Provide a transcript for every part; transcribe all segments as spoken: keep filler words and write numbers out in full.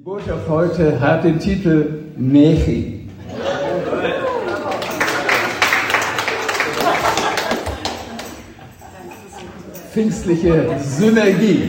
Die Botschaft heute hat den Titel Nechi. Pfingstliche Synergie.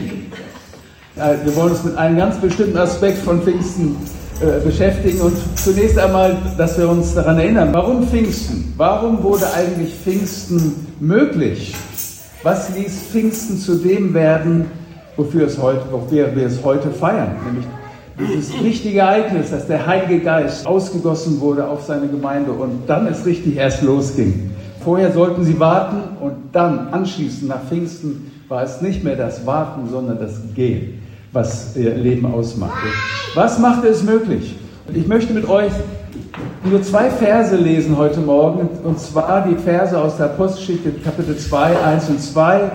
Wir wollen uns mit einem ganz bestimmten Aspekt von Pfingsten äh, beschäftigen und zunächst einmal, dass wir uns daran erinnern, warum Pfingsten? Warum wurde eigentlich Pfingsten möglich? Was ließ Pfingsten zu dem werden, wofür es heute, wofür wir es heute feiern? Nämlich dieses wichtige Ereignis, dass der Heilige Geist ausgegossen wurde auf seine Gemeinde und dann es richtig erst losging. Vorher sollten sie warten und dann anschließend nach Pfingsten war es nicht mehr das Warten, sondern das Gehen, was ihr Leben ausmachte. Was machte es möglich? Ich möchte mit euch nur zwei Verse lesen heute Morgen, und zwar die Verse aus der Apostelgeschichte, Kapitel zwei, eins und zwei.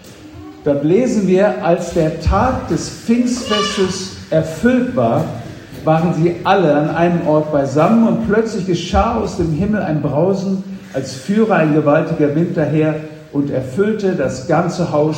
Da lesen wir, als der Tag des Pfingstfestes erfüllt war, waren sie alle an einem Ort beisammen und plötzlich geschah aus dem Himmel ein Brausen, als führe ein gewaltiger Wind daher und erfüllte das ganze Haus,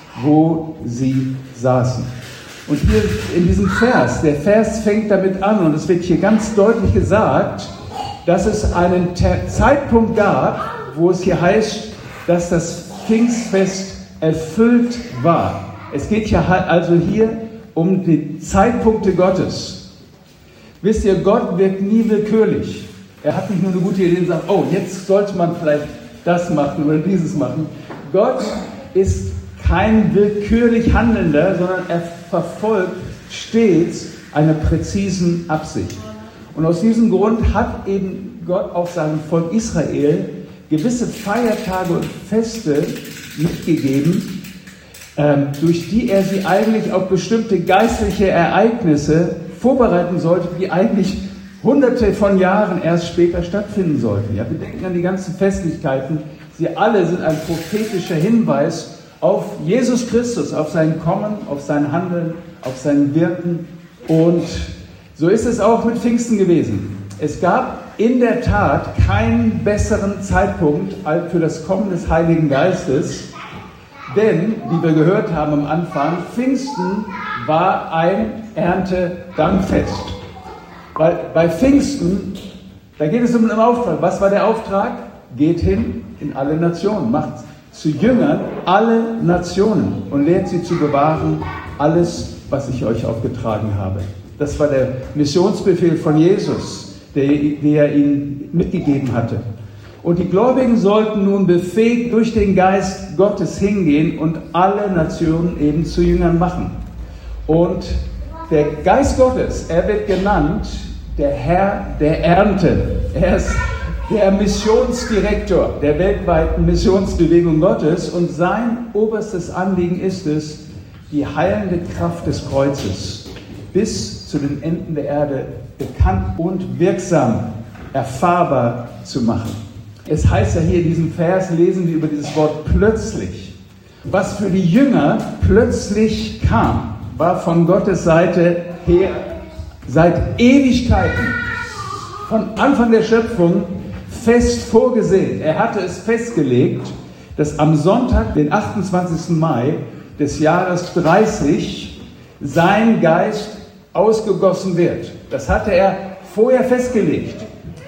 wo sie saßen. Und hier in diesem Vers, der Vers fängt damit an und es wird hier ganz deutlich gesagt, dass es einen Te- Zeitpunkt gab, wo es hier heißt, dass das Pfingstfest erfüllt war. Es geht ja also hier um die Zeitpunkte Gottes. Wisst ihr, Gott wirkt nie willkürlich. Er hat nicht nur eine gute Idee und sagt, oh, jetzt sollte man vielleicht das machen oder dieses machen. Gott ist kein willkürlich Handelnder, sondern er verfolgt stets eine präzisen Absicht. Und aus diesem Grund hat eben Gott auch seinem Volk Israel gewisse Feiertage und Feste mitgegeben, ähm, durch die er sie eigentlich auf bestimmte geistliche Ereignisse vorbereiten sollte, die eigentlich hunderte von Jahren erst später stattfinden sollten. Ja, wir denken an die ganzen Festlichkeiten. Sie alle sind ein prophetischer Hinweis auf Jesus Christus, auf sein Kommen, auf sein Handeln, auf sein Wirken. Und so ist es auch mit Pfingsten gewesen. Es gab in der Tat keinen besseren Zeitpunkt als für das Kommen des Heiligen Geistes, denn, wie wir gehört haben am Anfang, Pfingsten war ein Erntedankfest. Weil bei Pfingsten, da geht es um einen Auftrag. Was war der Auftrag? Geht hin in alle Nationen, macht zu Jüngern alle Nationen und lehrt sie zu bewahren, alles, was ich euch aufgetragen habe. Das war der Missionsbefehl von Jesus, der, der er ihnen mitgegeben hatte. Und die Gläubigen sollten nun befähigt durch den Geist Gottes hingehen und alle Nationen eben zu Jüngern machen. Und der Geist Gottes, er wird genannt der Herr der Ernte. Er ist der Missionsdirektor der weltweiten Missionsbewegung Gottes und sein oberstes Anliegen ist es, die heilende Kraft des Kreuzes bis zu den Enden der Erde bekannt und wirksam erfahrbar zu machen. Es heißt ja hier in diesem Vers, lesen wir über dieses Wort plötzlich. Was für die Jünger plötzlich kam, war von Gottes Seite her seit Ewigkeiten, von Anfang der Schöpfung, fest vorgesehen. Er hatte es festgelegt, dass am Sonntag, den achtundzwanzigsten Mai des Jahres dreißig, sein Geist ausgegossen wird. Das hatte er vorher festgelegt.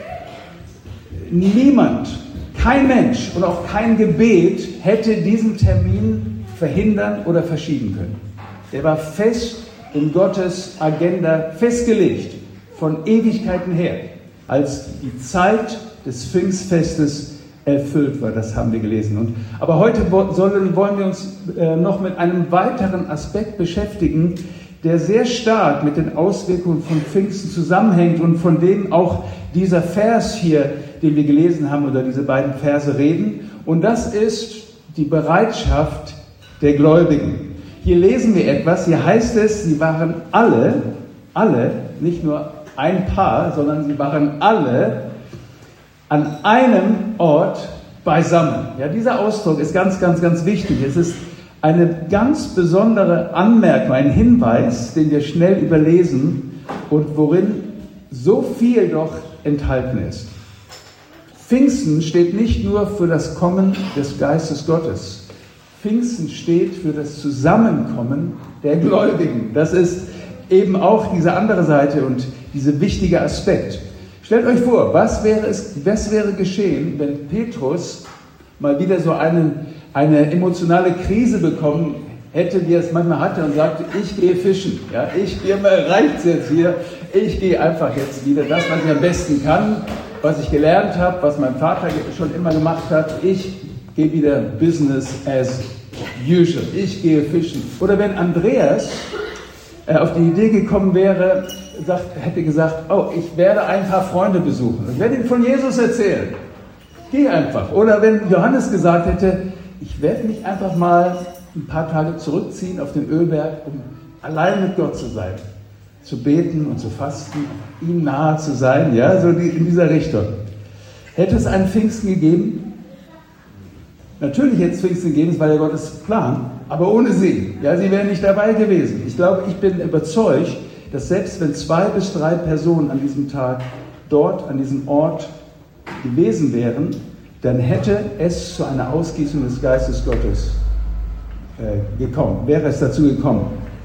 Niemand, kein Mensch und auch kein Gebet hätte diesen Termin verhindern oder verschieben können. Er war fest in Gottes Agenda festgelegt, von Ewigkeiten her, als die Zeit des Pfingstfestes erfüllt war. Das haben wir gelesen. Und, aber heute sollen, wollen wir uns äh, noch mit einem weiteren Aspekt beschäftigen, der sehr stark mit den Auswirkungen von Pfingsten zusammenhängt und von dem auch dieser Vers hier, den wir gelesen haben, oder diese beiden Verse reden. Und das ist die Bereitschaft der Gläubigen. Hier lesen wir etwas, hier heißt es, sie waren alle, alle, nicht nur ein paar, sondern sie waren alle an einem Ort beisammen. Ja, dieser Ausdruck ist ganz, ganz, ganz wichtig. Es ist eine ganz besondere Anmerkung, ein Hinweis, den wir schnell überlesen und worin so viel doch enthalten ist. Pfingsten steht nicht nur für das Kommen des Geistes Gottes. Pfingsten steht für das Zusammenkommen der Gläubigen. Das ist eben auch diese andere Seite und dieser wichtige Aspekt. Stellt euch vor, was wäre, es, was wäre geschehen, wenn Petrus mal wieder so eine, eine emotionale Krise bekommen hätte, wie er es manchmal hatte und sagte, ich gehe fischen, ja, ich gehe, mir reicht's jetzt hier, ich gehe einfach jetzt wieder das, was ich am besten kann, was ich gelernt habe, was mein Vater schon immer gemacht hat, ich gehe wieder Business as usual, ich gehe fischen. Oder wenn Andreas äh, auf die Idee gekommen wäre, sagt, hätte gesagt, oh, ich werde ein paar Freunde besuchen, ich werde ihnen von Jesus erzählen, geh einfach. Oder wenn Johannes gesagt hätte, ich werde mich einfach mal ein paar Tage zurückziehen auf den Ölberg, um allein mit Gott zu sein, zu beten und zu fasten, ihm nahe zu sein, ja, so die, in dieser Richtung. Hätte es einen Pfingsten gegeben? Natürlich hätte es Pfingsten gegeben, das war ja Gottes Plan, aber ohne sie. Ja, sie wären nicht dabei gewesen. Ich glaube, ich bin überzeugt, dass selbst wenn zwei bis drei Personen an diesem Tag dort, an diesem Ort gewesen wären, dann hätte es zu einer Ausgießung des Geistes Gottes äh, gekommen, wäre es dazu gekommen.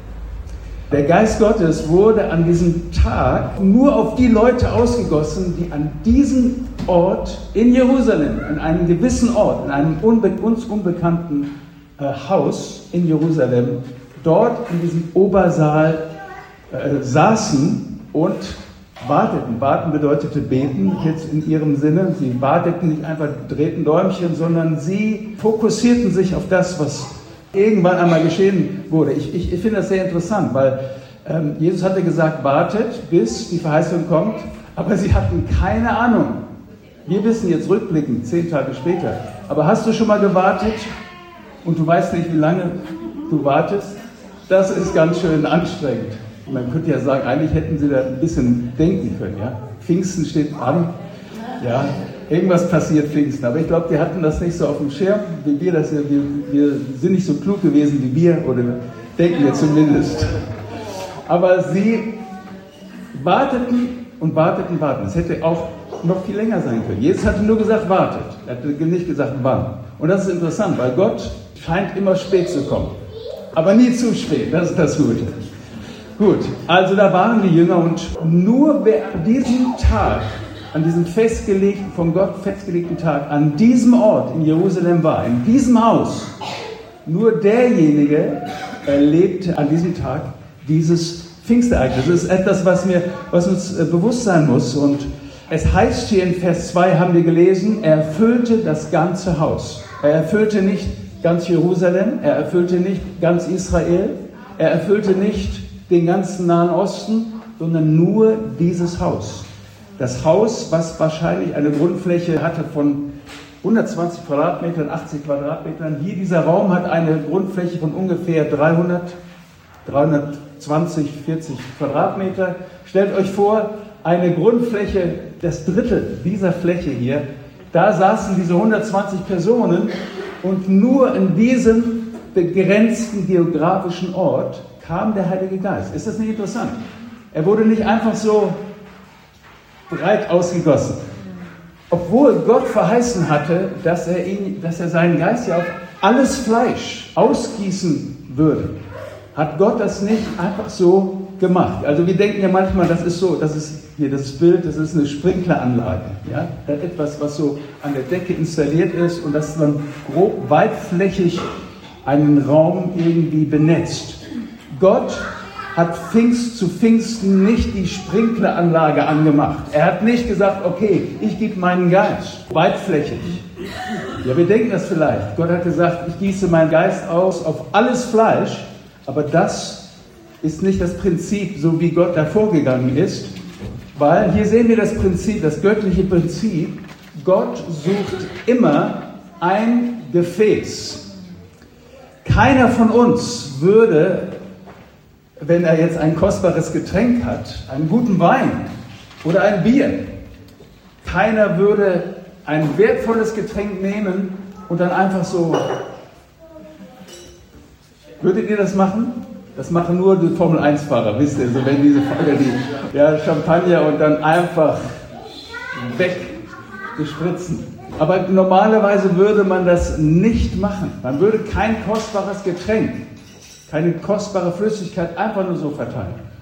Der Geist Gottes wurde an diesem Tag nur auf die Leute ausgegossen, die an diesem Ort in Jerusalem, an einem gewissen Ort, in einem unbe- uns unbekannten äh, Haus in Jerusalem, dort in diesem Obersaal äh, saßen und warteten. Warten bedeutete beten, jetzt in ihrem Sinne. Sie warteten nicht einfach, drehten Däumchen, sondern sie fokussierten sich auf das, was irgendwann einmal geschehen wurde. Ich, ich, ich finde das sehr interessant, weil ähm, Jesus hatte gesagt, wartet, bis die Verheißung kommt, aber sie hatten keine Ahnung. Wir wissen jetzt rückblickend, zehn Tage später. Aber hast du schon mal gewartet und du weißt nicht, wie lange du wartest? Das ist ganz schön anstrengend. Man könnte ja sagen, eigentlich hätten sie da ein bisschen denken können. Ja? Pfingsten steht an, ja, irgendwas passiert Pfingsten. Aber ich glaube, die hatten das nicht so auf dem Schirm, wie wir das. Wir, wir sind nicht so klug gewesen wie wir, oder denken wir zumindest. Aber sie warteten und warteten, warteten. Es hätte auch noch viel länger sein können. Jesus hatte nur gesagt, wartet. Er hatte nicht gesagt, wann. Und das ist interessant, weil Gott scheint immer spät zu kommen. Aber nie zu spät, das ist das Gute. Gut, also da waren die Jünger und nur wer an diesem Tag, an diesem festgelegten, von Gott festgelegten Tag, an diesem Ort in Jerusalem war, in diesem Haus, nur derjenige erlebte an diesem Tag dieses Pfingstereignis. Das ist etwas, was, mir, was uns bewusst sein muss. Und es heißt hier in Vers zwei, haben wir gelesen, er erfüllte das ganze Haus. Er erfüllte nicht ganz Jerusalem, er erfüllte nicht ganz Israel, er erfüllte nicht den ganzen Nahen Osten, sondern nur dieses Haus. Das Haus, was wahrscheinlich eine Grundfläche hatte von hundertzwanzig Quadratmetern, achtzig Quadratmetern. Hier, dieser Raum hat eine Grundfläche von ungefähr dreihundert, dreihundertzwanzig, vierzig Quadratmeter. Stellt euch vor, eine Grundfläche, das Drittel dieser Fläche hier, da saßen diese hundertzwanzig Personen und nur in diesem begrenzten geografischen Ort kam der Heilige Geist. Ist das nicht interessant? Er wurde nicht einfach so breit ausgegossen. Obwohl Gott verheißen hatte, dass er, ihn, dass er seinen Geist ja auf alles Fleisch ausgießen würde, hat Gott das nicht einfach so gemacht. Also wir denken ja manchmal, das ist so, das ist hier das Bild, das ist eine Sprinkleranlage. Ja? Das ist etwas, was so an der Decke installiert ist und das dann grob weitflächig einen Raum irgendwie benetzt. Gott hat Pfingst zu Pfingsten nicht die Sprinkleranlage angemacht. Er hat nicht gesagt, okay, ich gebe meinen Geist weitflächig. Ja, wir denken das vielleicht. Gott hat gesagt, ich gieße meinen Geist aus auf alles Fleisch, aber das ist nicht das Prinzip, so wie Gott da vorgegangen ist, weil hier sehen wir das Prinzip, das göttliche Prinzip. Gott sucht immer ein Gefäß. Keiner von uns würde, wenn er jetzt ein kostbares Getränk hat, einen guten Wein oder ein Bier, keiner würde ein wertvolles Getränk nehmen und dann einfach so. Würdet ihr das machen? Das machen nur die Formel eins Fahrer, wisst ihr, so wenn diese Fahrer die ja, Champagner und dann einfach weggespritzen. Aber normalerweise würde man das nicht machen. Man würde kein kostbares Getränk, keine kostbare Flüssigkeit einfach nur so verteilen.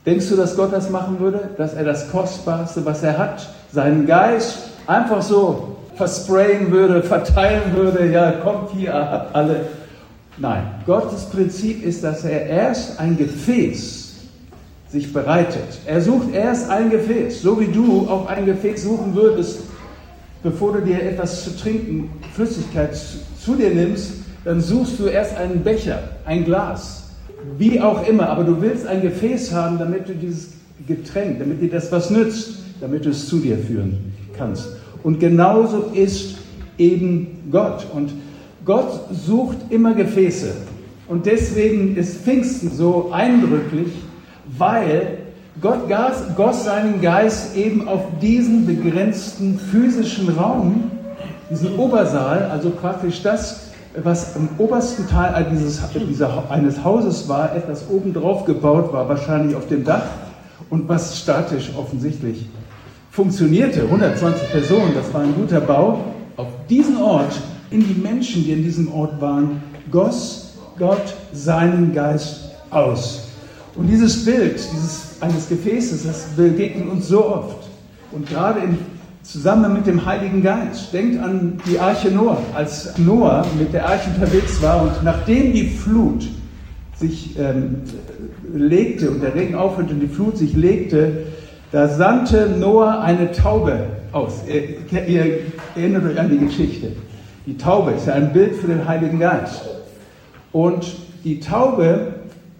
Denkst du, dass Gott das machen würde? Dass er das Kostbarste, was er hat, seinen Geist einfach so versprayen würde, verteilen würde, ja, kommt hier alle. Nein, Gottes Prinzip ist, dass er erst ein Gefäß sich bereitet. Er sucht erst ein Gefäß, so wie du auch ein Gefäß suchen würdest, bevor du dir etwas zu trinken, Flüssigkeit zu dir nimmst, dann suchst du erst einen Becher, ein Glas. Wie auch immer, aber du willst ein Gefäß haben, damit du dieses Getränk, damit dir das was nützt, damit du es zu dir führen kannst. Und genauso ist eben Gott. Und Gott sucht immer Gefäße. Und deswegen ist Pfingsten so eindrücklich, weil Gott goss seinen Geist eben auf diesen begrenzten physischen Raum, diesen Obersaal, also praktisch das, was im obersten Teil dieses, dieser, eines Hauses war, etwas oben drauf gebaut war, wahrscheinlich auf dem Dach, und was statisch offensichtlich funktionierte. hundertzwanzig Personen, das war ein guter Bau. Auf diesen Ort, in die Menschen, die in diesem Ort waren, goss Gott seinen Geist aus. Und dieses Bild dieses, eines Gefäßes, das begegnet uns so oft. Und gerade in zusammen mit dem Heiligen Geist. Denkt an die Arche Noah, als Noah mit der Arche unterwegs war und nachdem die Flut sich ähm, legte und der Regen aufhörte und die Flut sich legte, da sandte Noah eine Taube aus. Ihr, ihr erinnert euch an die Geschichte. Die Taube ist ja ein Bild für den Heiligen Geist. Und die Taube,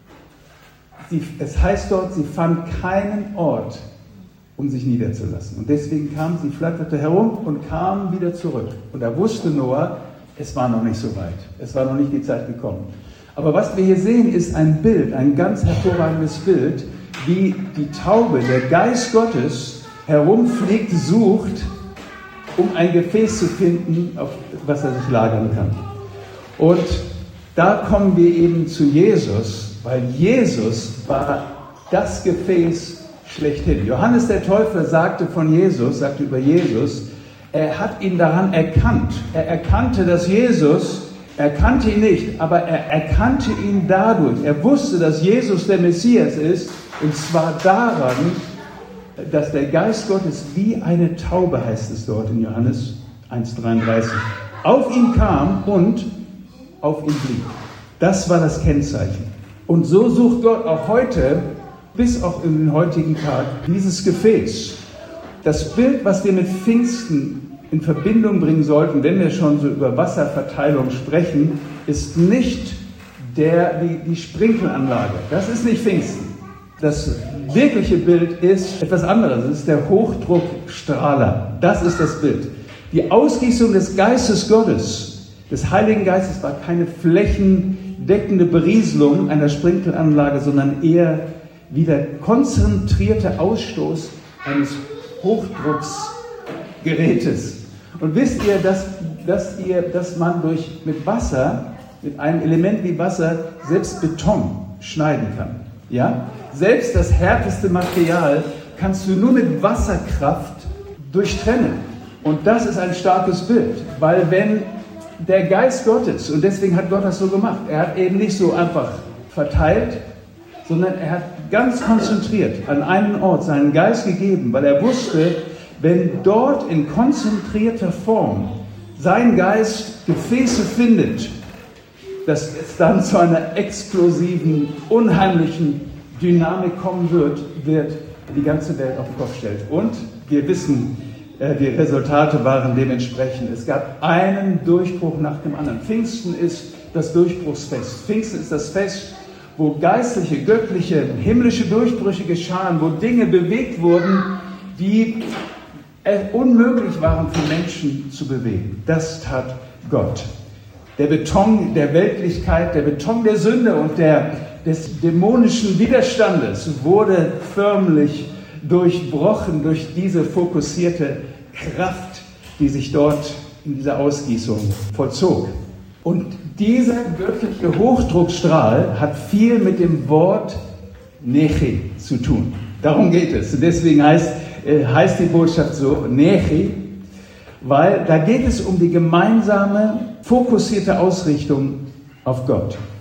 sie, es heißt dort, sie fand keinen Ort, um sich niederzulassen. Und deswegen kam sie, flatterte herum und kam wieder zurück. Und da wusste Noah, es war noch nicht so weit. Es war noch nicht die Zeit gekommen. Aber was wir hier sehen, ist ein Bild, ein ganz hervorragendes Bild, wie die Taube, der Geist Gottes, herumfliegt, sucht, um ein Gefäß zu finden, auf was er sich lagern kann. Und da kommen wir eben zu Jesus, weil Jesus war das Gefäß schlechthin. Johannes der Täufer sagte von Jesus, sagte über Jesus, er hat ihn daran erkannt. Er erkannte, dass Jesus, er kannte ihn nicht, aber er erkannte ihn dadurch. Er wusste, dass Jesus der Messias ist, und zwar daran, dass der Geist Gottes wie eine Taube, heißt es dort in Johannes eins dreiunddreißig, auf ihn kam und auf ihn blieb. Das war das Kennzeichen. Und so sucht Gott auch heute, bis auch in den heutigen Tag, dieses Gefäß. Das Bild, was wir mit Pfingsten in Verbindung bringen sollten, wenn wir schon so über Wasserverteilung sprechen, ist nicht der, die, die Sprinkelanlage. Das ist nicht Pfingsten. Das wirkliche Bild ist etwas anderes. Es ist der Hochdruckstrahler. Das ist das Bild. Die Ausgießung des Geistes Gottes, des Heiligen Geistes, war keine flächendeckende Berieselung einer Sprinkelanlage, sondern eher wie der konzentrierte Ausstoß eines Hochdrucksgerätes. Und wisst ihr, dass, dass, ihr, dass man durch, mit Wasser, mit einem Element wie Wasser, selbst Beton schneiden kann? Ja? Selbst das härteste Material kannst du nur mit Wasserkraft durchtrennen. Und das ist ein starkes Bild, weil wenn der Geist Gottes, und deswegen hat Gott das so gemacht, er hat eben nicht so einfach verteilt, sondern er hat ganz konzentriert an einen Ort seinen Geist gegeben, weil er wusste, wenn dort in konzentrierter Form sein Geist Gefäße findet, dass es dann zu einer explosiven, unheimlichen Dynamik kommen wird, wird die ganze Welt auf den Kopf stellt. Und wir wissen, die Resultate waren dementsprechend. Es gab einen Durchbruch nach dem anderen. Pfingsten ist das Durchbruchsfest. Pfingsten ist das Fest, wo geistliche, göttliche, himmlische Durchbrüche geschahen, wo Dinge bewegt wurden, die unmöglich waren für Menschen zu bewegen. Das tat Gott. Der Beton der Weltlichkeit, der Beton der Sünde und der, des dämonischen Widerstandes wurde förmlich durchbrochen durch diese fokussierte Kraft, die sich dort in dieser Ausgießung vollzog. Und dieser göttliche Hochdruckstrahl hat viel mit dem Wort Nechi zu tun. Darum geht es. Und deswegen heißt, äh, heißt die Botschaft so, Nechi, weil da geht es um die gemeinsame, fokussierte Ausrichtung auf Gott.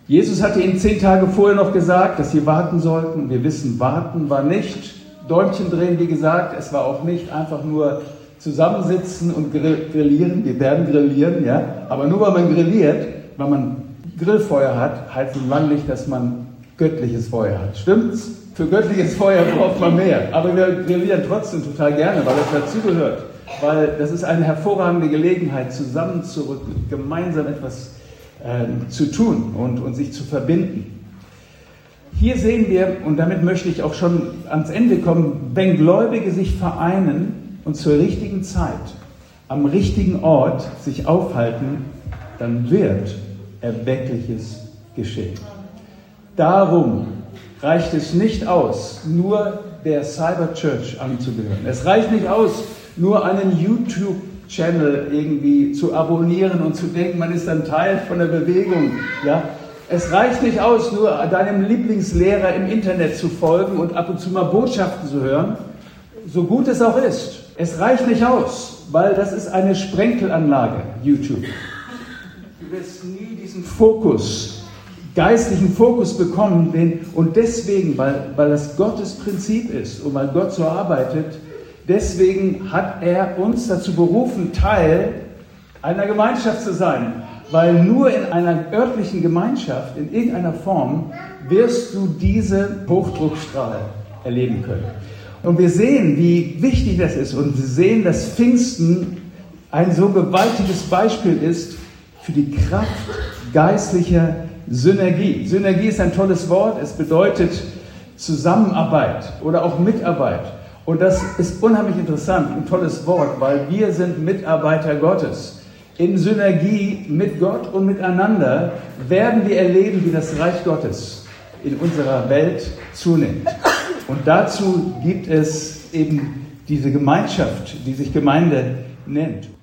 Jesus hatte ihnen zehn Tage vorher noch gesagt, dass sie warten sollten. Wir wissen, warten war nicht Däumchen drehen, wie gesagt. Es war auch nicht einfach nur zusammensitzen und grillieren. Wir werden grillieren, ja. Aber nur weil man grilliert, weil man Grillfeuer hat, heißt es lange nicht, dass man göttliches Feuer hat. Stimmt's? Für göttliches Feuer braucht man mehr. Aber wir grillieren trotzdem total gerne, weil das dazugehört. Weil das ist eine hervorragende Gelegenheit, zusammenzurücken, gemeinsam etwas äh, zu tun und, und sich zu verbinden. Hier sehen wir, und damit möchte ich auch schon ans Ende kommen, wenn Gläubige sich vereinen und zur richtigen Zeit am richtigen Ort sich aufhalten, dann wird Erweckliches geschehen. Darum reicht es nicht aus, nur der Cyber Church anzugehören. Es reicht nicht aus, nur einen YouTube-Channel irgendwie zu abonnieren und zu denken, man ist ein Teil von der Bewegung. Ja? Es reicht nicht aus, nur deinem Lieblingslehrer im Internet zu folgen und ab und zu mal Botschaften zu hören, so gut es auch ist. Es reicht nicht aus, weil das ist eine Sprenkelanlage, YouTube. Du wirst nie diesen Fokus, geistlichen Fokus bekommen, den, und deswegen, weil, weil das Gottes Prinzip ist und weil Gott so arbeitet, deswegen hat er uns dazu berufen, Teil einer Gemeinschaft zu sein. Weil nur in einer örtlichen Gemeinschaft, in irgendeiner Form, wirst du diese Hochdruckstrahl erleben können. Und wir sehen, wie wichtig das ist, und wir sehen, dass Pfingsten ein so gewaltiges Beispiel ist für die Kraft geistlicher Synergie. Synergie ist ein tolles Wort, es bedeutet Zusammenarbeit oder auch Mitarbeit. Und das ist unheimlich interessant, ein tolles Wort, weil wir sind Mitarbeiter Gottes. In Synergie mit Gott und miteinander werden wir erleben, wie das Reich Gottes in unserer Welt zunimmt. Und dazu gibt es eben diese Gemeinschaft, die sich Gemeinde nennt.